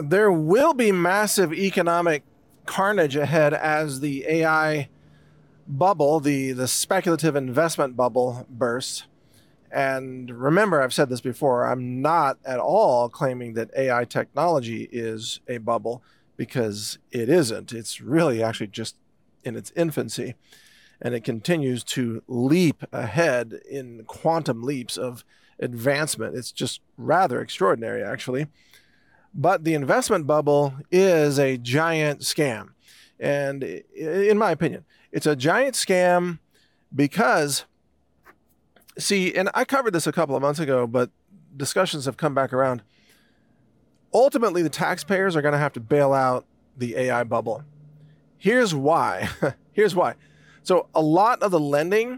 There will be massive economic carnage ahead as the AI bubble, the speculative investment bubble, bursts. And remember, I've said this before, I'm not at all claiming that AI technology is a bubble, because it isn't. It's really actually just in its infancy, and it continues to leap ahead in quantum leaps of advancement. It's just rather extraordinary, actually. But the investment bubble is a giant scam. And in my opinion, it's a giant scam because, see, and I covered this a couple of months ago, but discussions have come back around. Ultimately, the taxpayers are going to have to bail out the AI bubble. Here's why. Here's why. So a lot of the lending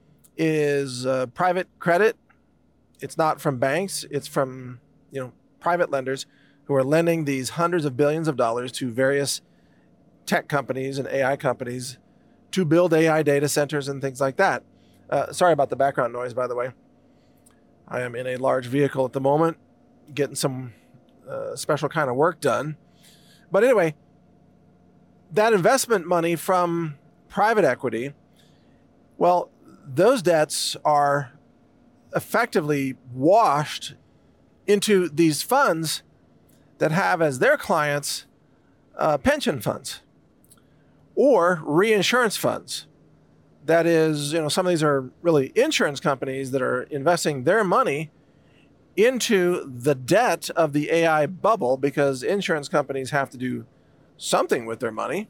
is private credit. It's not from banks. It's from, private lenders who are lending these hundreds of billions of dollars to various tech companies and AI companies to build AI data centers and things like that. Sorry about the background noise, by the way. I am in a large vehicle at the moment, getting some special kind of work done. But anyway, that investment money from private equity, well, those debts are effectively washed into these funds that have as their clients pension funds or reinsurance funds. That is, some of these are really insurance companies that are investing their money into the debt of the AI bubble, because insurance companies have to do something with their money,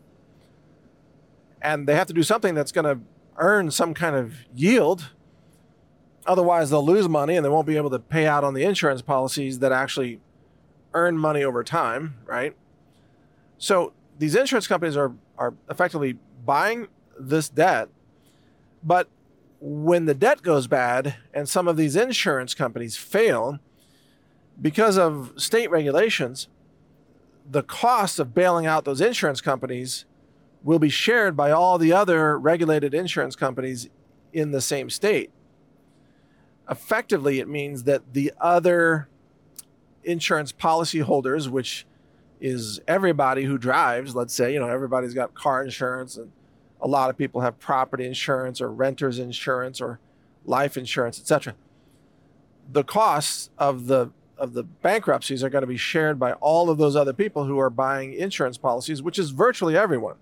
and they have to do something that's going to earn some kind of yield. Otherwise, they'll lose money and they won't be able to pay out on the insurance policies that actually earn money over time, right? So these insurance companies are effectively buying this debt. But when the debt goes bad and some of these insurance companies fail, because of state regulations, the cost of bailing out those insurance companies will be shared by all the other regulated insurance companies in the same state. Effectively, it means that the other insurance policyholders, which is everybody who drives, let's say, everybody's got car insurance, and a lot of people have property insurance or renter's insurance or life insurance, etc. The costs of the bankruptcies are going to be shared by all of those other people who are buying insurance policies, which is virtually everyone.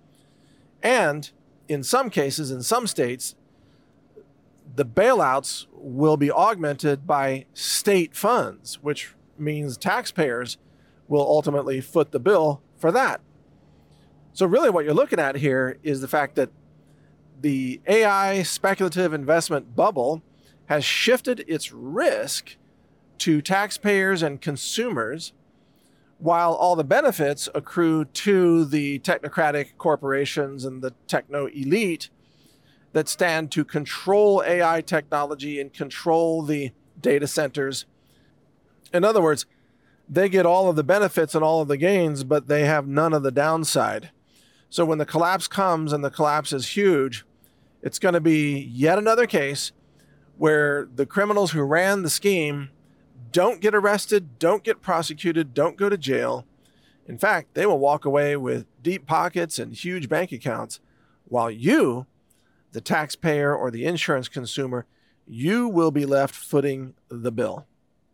And in some cases, in some states, the bailouts will be augmented by state funds, which means taxpayers will ultimately foot the bill for that. So really what you're looking at here is the fact that the AI speculative investment bubble has shifted its risk to taxpayers and consumers, while all the benefits accrue to the technocratic corporations and the techno elite that stand to control AI technology and control the data centers. In other words, they get all of the benefits and all of the gains, but they have none of the downside. So when the collapse comes, and the collapse is huge, it's going to be yet another case where the criminals who ran the scheme don't get arrested, don't get prosecuted, don't go to jail. In fact, they will walk away with deep pockets and huge bank accounts, while you, the taxpayer or the insurance consumer, you will be left footing the bill.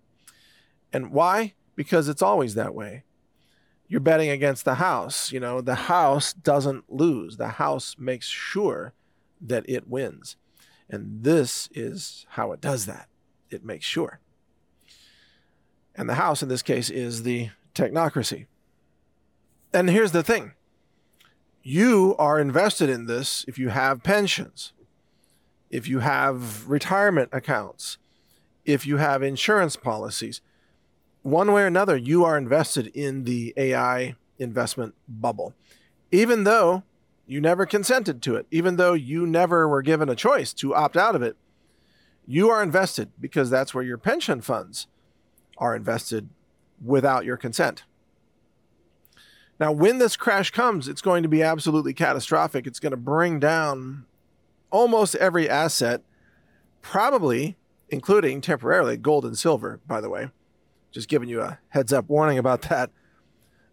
And why? Because it's always that way. You're betting against the house. The house doesn't lose. The house makes sure that it wins. And this is how it does that. It makes sure. And the house in this case is the technocracy. And here's the thing. You are invested in this if you have pensions, if you have retirement accounts, if you have insurance policies. One way or another, you are invested in the AI investment bubble, even though you never consented to it, even though you never were given a choice to opt out of it. You are invested because that's where your pension funds are invested without your consent. Now, when this crash comes, it's going to be absolutely catastrophic. It's going to bring down almost every asset, probably including temporarily gold and silver, by the way. Just giving you a heads up warning about that.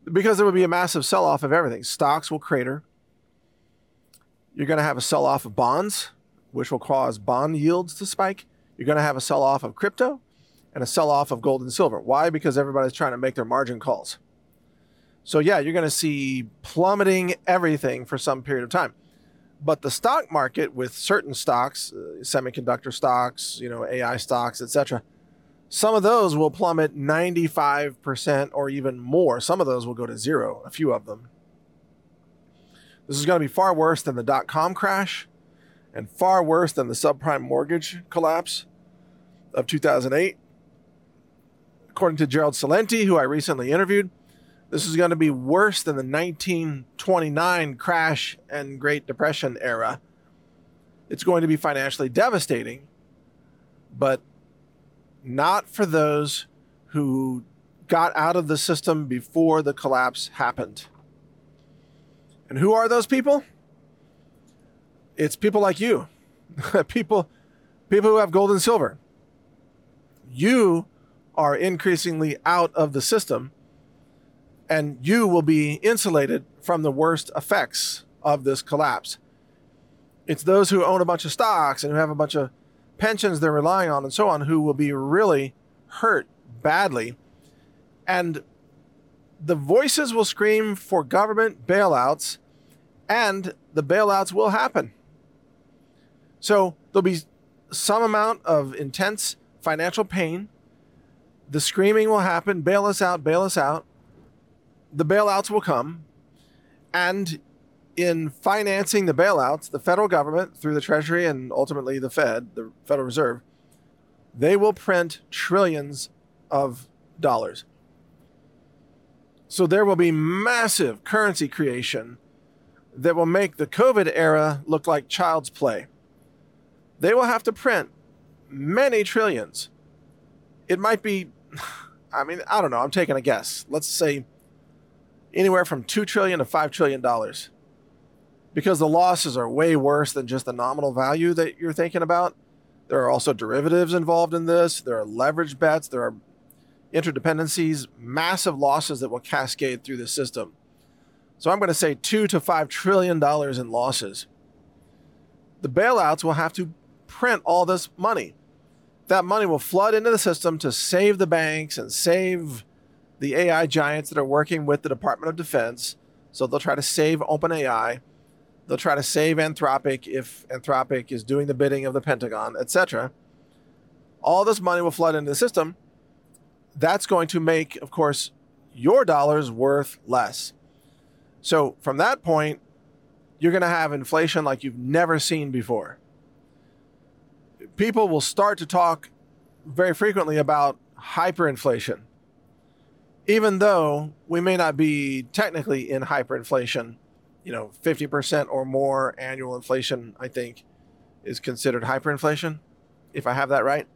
Because there would be a massive sell-off of everything. Stocks will crater. You're going to have a sell-off of bonds, which will cause bond yields to spike. You're going to have a sell-off of crypto and a sell-off of gold and silver. Why? Because everybody's trying to make their margin calls. So yeah, you're going to see plummeting everything for some period of time. But the stock market, with certain stocks, semiconductor stocks, AI stocks, etc., some of those will plummet 95% or even more. Some of those will go to zero, a few of them. This is going to be far worse than the dot-com crash and far worse than the subprime mortgage collapse of 2008. According to Gerald Celente, who I recently interviewed, this is going to be worse than the 1929 crash and Great Depression era. It's going to be financially devastating, but not for those who got out of the system before the collapse happened. And who are those people? It's people like you, people who have gold and silver. You are increasingly out of the system, and you will be insulated from the worst effects of this collapse. It's those who own a bunch of stocks and who have a bunch of pensions they're relying on and so on who will be really hurt badly. And the voices will scream for government bailouts, and the bailouts will happen. So there'll be some amount of intense financial pain. The screaming will happen, bail us out, bail us out. The bailouts will come. And in financing the bailouts, the federal government, through the Treasury and ultimately the Fed, the Federal Reserve, they will print trillions of dollars. So there will be massive currency creation that will make the COVID era look like child's play. They will have to print many trillions. It might be, I don't know, I'm taking a guess. Let's say anywhere from $2 trillion to $5 trillion. Because the losses are way worse than just the nominal value that you're thinking about. There are also derivatives involved in this. There are leverage bets. There are interdependencies, massive losses that will cascade through the system. So I'm going to say $2 to $5 trillion in losses. The bailouts will have to print all this money. That money will flood into the system to save the banks and save the AI giants that are working with the Department of Defense. So they'll try to save OpenAI. They'll try to save Anthropic if Anthropic is doing the bidding of the Pentagon, etc. All this money will flood into the system. That's going to make, of course, your dollars worth less. So from that point, you're going to have inflation like you've never seen before. People will start to talk very frequently about hyperinflation, even though we may not be technically in hyperinflation. 50% or more annual inflation, I think, is considered hyperinflation, if I have that right.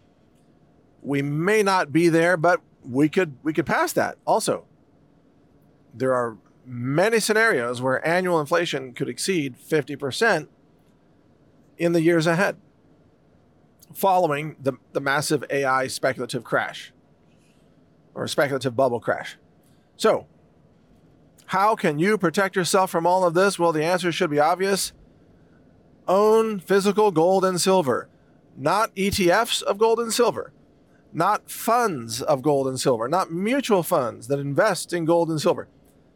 We may not be there, but we could pass that also. There are many scenarios where annual inflation could exceed 50% in the years ahead, following the massive AI speculative crash or speculative bubble crash. So, how can you protect yourself from all of this? Well, the answer should be obvious. Own physical gold and silver, not ETFs of gold and silver, not funds of gold and silver, not mutual funds that invest in gold and silver.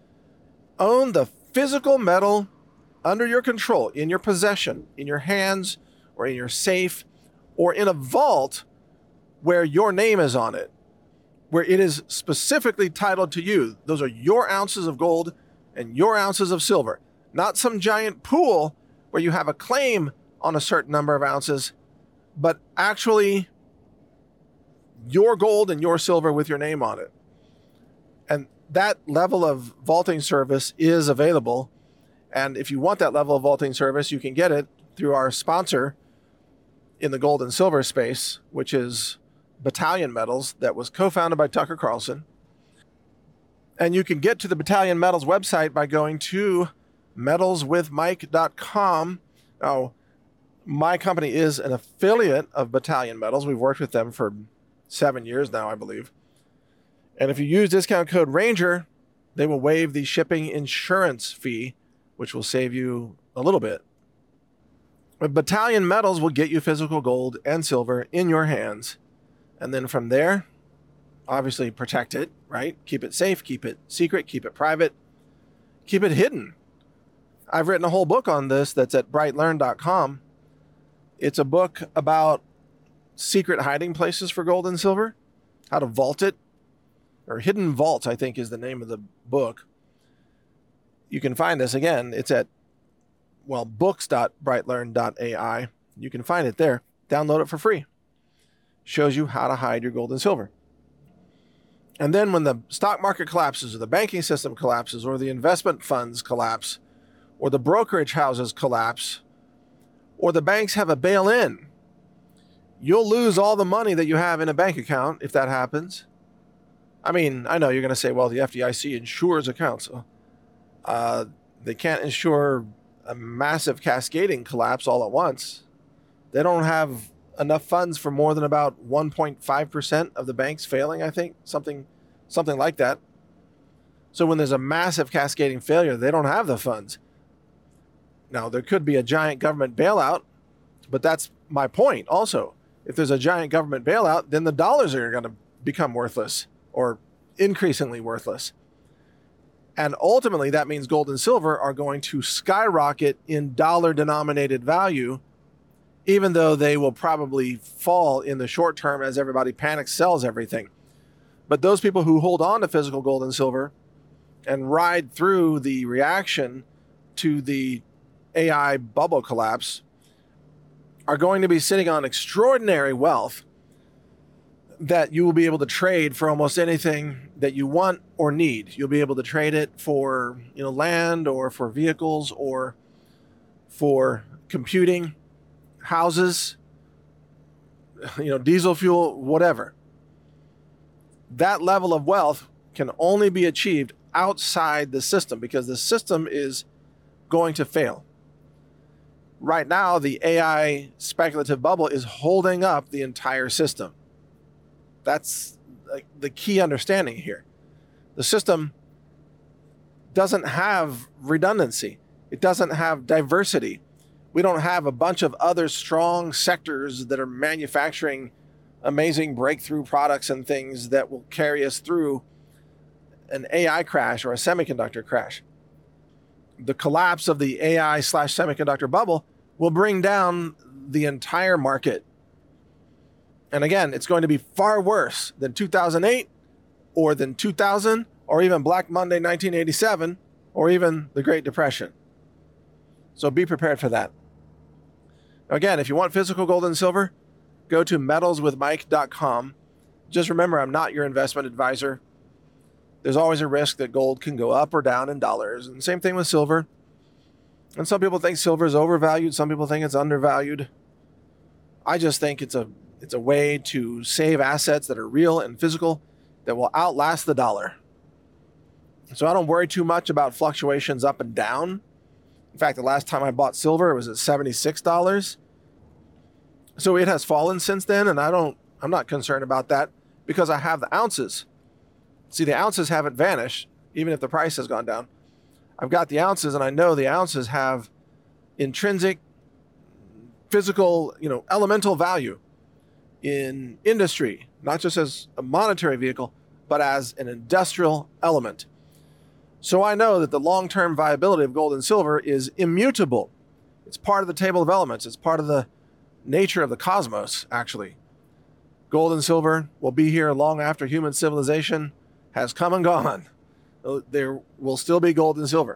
Own the physical metal under your control, in your possession, in your hands, or in your safe, or in a vault where your name is on it, where it is specifically titled to you. Those are your ounces of gold and your ounces of silver, not some giant pool where you have a claim on a certain number of ounces, but actually your gold and your silver with your name on it. And that level of vaulting service is available. And if you want that level of vaulting service, you can get it through our sponsor in the gold and silver space, which is Battalion Metals, that was co-founded by Tucker Carlson. And you can get to the Battalion Metals website by going to metalswithmike.com. Now, my company is an affiliate of Battalion Metals. We've worked with them for 7 years now, I believe. And if you use discount code RANGER, They will waive the shipping insurance fee, which will save you a little bit. But Battalion Metals will get you physical gold and silver in your hands. And then from there, obviously protect it, right? Keep it safe, keep it secret, keep it private, keep it hidden. I've written a whole book on this that's at brightlearn.com. It's a book about secret hiding places for gold and silver, how to vault it, or Hidden Vault, I think is the name of the book. You can find this again. It's at, books.brightlearn.ai. You can find it there. Download it for free. Shows you how to hide your gold and silver. And then when the stock market collapses, or the banking system collapses, or the investment funds collapse, or the brokerage houses collapse, or the banks have a bail-in, you'll lose all the money that you have in a bank account if that happens. I mean, I know you're going to say, well, the FDIC insures accounts. They can't insure a massive cascading collapse all at once. They don't have enough funds for more than about 1.5% of the banks failing, I think, something like that. So when there's a massive cascading failure, they don't have the funds. Now, there could be a giant government bailout, but that's my point also. If there's a giant government bailout, then the dollars are going to become worthless or increasingly worthless. And ultimately, that means gold and silver are going to skyrocket in dollar-denominated value, even though they will probably fall in the short term as everybody panics, sells everything. But those people who hold on to physical gold and silver and ride through the reaction to the AI bubble collapse are going to be sitting on extraordinary wealth that you will be able to trade for almost anything that you want or need. You'll be able to trade it for, land, or for vehicles, or for computing, houses, diesel fuel, whatever. That level of wealth can only be achieved outside the system, because the system is going to fail. Right now, the AI speculative bubble is holding up the entire system. That's the key understanding here. The system doesn't have redundancy. It doesn't have diversity. We don't have a bunch of other strong sectors that are manufacturing amazing breakthrough products and things that will carry us through an AI crash or a semiconductor crash. The collapse of the AI/semiconductor bubble will bring down the entire market. And again, it's going to be far worse than 2008 or than 2000 or even Black Monday 1987 or even the Great Depression. So be prepared for that. Again, if you want physical gold and silver, go to metalswithmike.com. Just remember, I'm not your investment advisor. There's always a risk that gold can go up or down in dollars. And same thing with silver. And some people think silver is overvalued. Some people think it's undervalued. I just think it's a way to save assets that are real and physical that will outlast the dollar. So I don't worry too much about fluctuations up and down. In fact, the last time I bought silver, it was at $76. So it has fallen since then, and I'm not concerned about that because I have the ounces. See, the ounces haven't vanished, even if the price has gone down. I've got the ounces, and I know the ounces have intrinsic, physical, elemental value in industry, not just as a monetary vehicle, but as an industrial element. So I know that the long-term viability of gold and silver is immutable. It's part of the table of elements. It's part of the nature of the cosmos, actually. Gold and silver will be here long after human civilization has come and gone. There will still be gold and silver.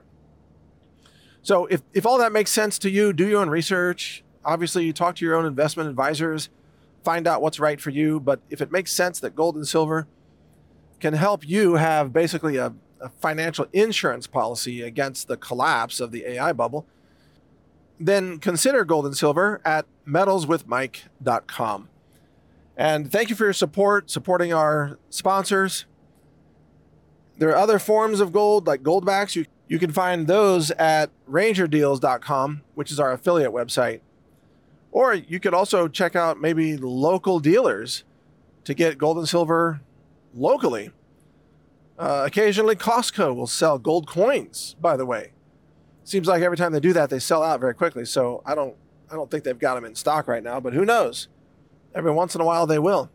So if all that makes sense to you, do your own research. Obviously, you talk to your own investment advisors, find out what's right for you. But if it makes sense that gold and silver can help you have basically a financial insurance policy against the collapse of the AI bubble, then consider gold and silver at metalswithmike.com. And thank you for your support, supporting our sponsors. There are other forms of gold, like goldbacks. You can find those at rangerdeals.com, which is our affiliate website. Or you could also check out maybe local dealers to get gold and silver locally. Occasionally, Costco will sell gold coins, by the way. Seems like every time they do that, they sell out very quickly. So I don't think they've got them in stock right now, but who knows? Every once in a while they will.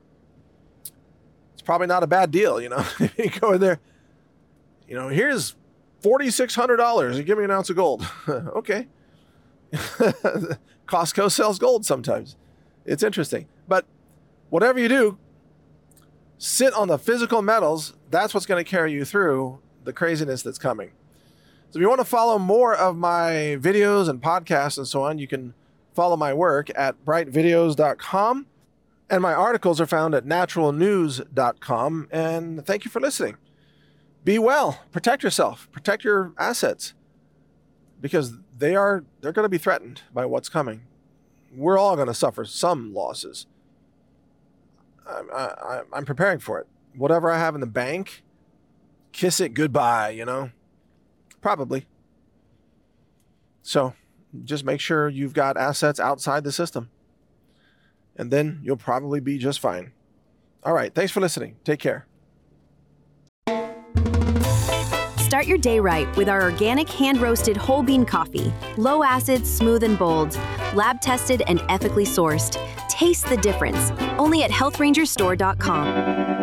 It's probably not a bad deal, you go in there, here's $4,600 and give me an ounce of gold. Okay. Costco sells gold sometimes. It's interesting. But whatever you do, sit on the physical metals. That's what's going to carry you through the craziness that's coming. So if you want to follow more of my videos and podcasts and so on, you can follow my work at brightvideos.com. And my articles are found at naturalnews.com. And thank you for listening. Be well. Protect yourself. Protect your assets. Because they're going to be threatened by what's coming. We're all going to suffer some losses. I'm preparing for it. Whatever I have in the bank, kiss it goodbye, Probably. So just make sure you've got assets outside the system. And then you'll probably be just fine. All right. Thanks for listening. Take care. Start your day right with our organic hand-roasted whole bean coffee. Low acid, smooth and bold. Lab tested and ethically sourced. Taste the difference. Only at healthrangerstore.com.